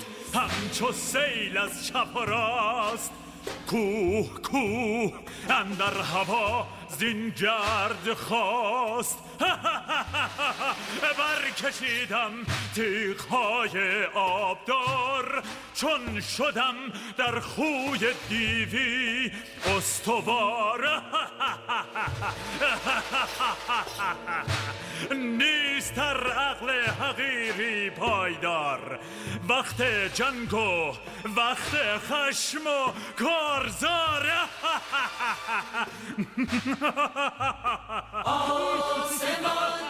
همچو سیل از چپ و راست. کوه کوه اندر هوا زین گرد خواست. برکشیدم تیغ‌های آبدار، چون شدم در خوی دیوی استوار. نیست در عقل حقیری پایدار، وقت جنگ و وقت خشم و کارزار. آسمان